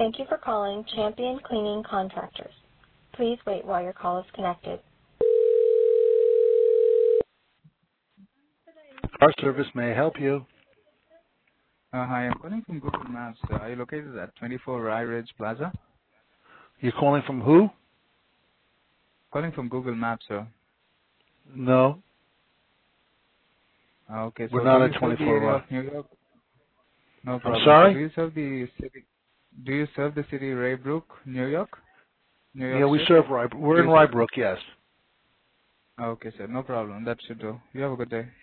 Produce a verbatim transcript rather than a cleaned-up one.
Thank you for calling Champion Cleaning Contractors. Please wait while your call is connected. Our service may help you. Uh, hi, I'm calling from Google Maps. Uh, are you located at twenty-four Rye Ridge Plaza? You're calling from who? Calling from Google Maps, sir. No, Uh, okay, we're so do not you at serve the twenty-four area Raw. of New York? No I'm problem. So do sorry? you serve the city? Do you serve the city Raybrook, New York, New York Yeah, we State? serve Rye. We're Do in you serve? Rybrook, yes. Okay, sir. No problem. That should do. You have a good day.